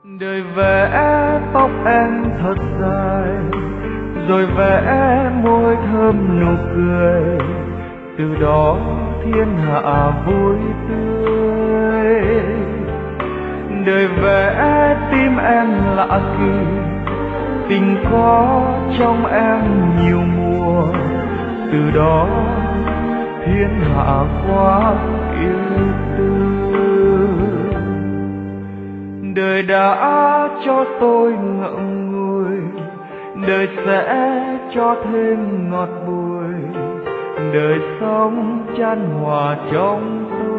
Đời vẽ tóc em thật dài, rồi vẽ môi thơm nụ cười, từ đó thiên hạ vui tươi. Đời vẽ tim em lạ kỳ, tình có trong em nhiều mùa, từ đó thiên hạ quá yêu tư. Đời đã cho tôi ngậm ngùi, đời sẽ cho thêm ngọt bùi, đời sống chan hòa trong tôi.